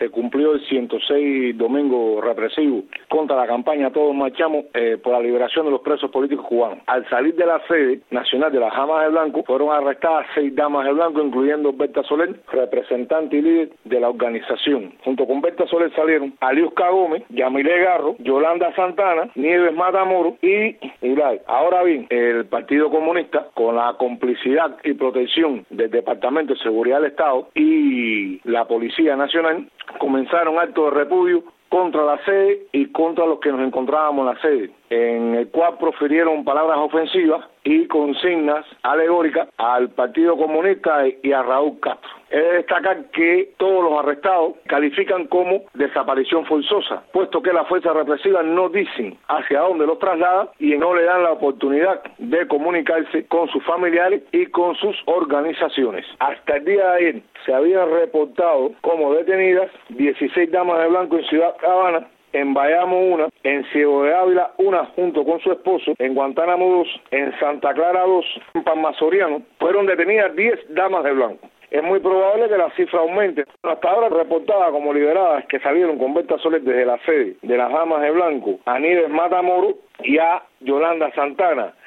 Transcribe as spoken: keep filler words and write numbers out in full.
se cumplió el ciento seis domingo represivo contra la campaña Todos Marchamos eh, por la liberación de los presos políticos cubanos. Al salir de la sede nacional de las Damas de Blanco, fueron arrestadas seis damas de blanco, incluyendo Berta Soler, representante y líder de la organización. Junto con Berta Soler salieron Aliusca Gómez, Yamilé Garro, Yolanda Santana, Nieves Matamoros y Ibai. Ahora bien, el Partido Comunista, con la complicidad y protección del Departamento de Seguridad del Estado y la Policía Nacional, comenzaron actos de repudio contra la sede y contra los que nos encontrábamos en la sede, en el cual profirieron palabras ofensivas y consignas alegóricas al Partido Comunista y a Raúl Castro. He de destacar que todos los arrestados califican como desaparición forzosa, puesto que las fuerzas represivas no dicen hacia dónde los trasladan y no le dan la oportunidad de comunicarse con sus familiares y con sus organizaciones. Hasta el día de ayer se habían reportado como detenidas dieciséis damas de blanco en Ciudad Habana, en Bayamo una, en Ciego de Ávila una junto con su esposo, en Guantánamo dos, en Santa Clara dos, en Palma Soriano, fueron detenidas diez damas de blanco. Es muy probable que la cifra aumente. Hasta ahora reportadas como liberadas que salieron con Berta Soler desde la sede de las Damas de Blanco, a Nieves Matamoros y a Yolanda Santana,